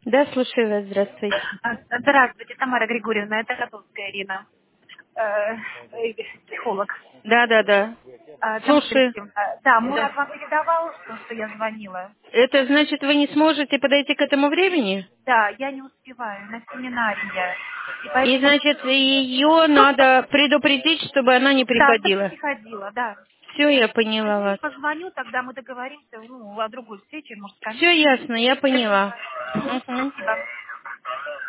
Да, слушаю вас, здравствуйте. Здравствуйте, Тамара Григорьевна, это Котовская Ирина, психолог. Да, да, да. Тамара Слушаю. Григорьевна, да, Да. Мурат вам передавал, что я звонила. Это значит, вы не сможете подойти к этому времени? Да, я не успеваю, на семинаре я. И И поэтому значит, ее надо предупредить, чтобы она не да, чтобы приходила. приходила, да. Все, я А поняла я ей вас. позвоню, тогда мы договоримся, о другой встрече, может, с Все комиссией. ясно, я поняла. Угу. Спасибо.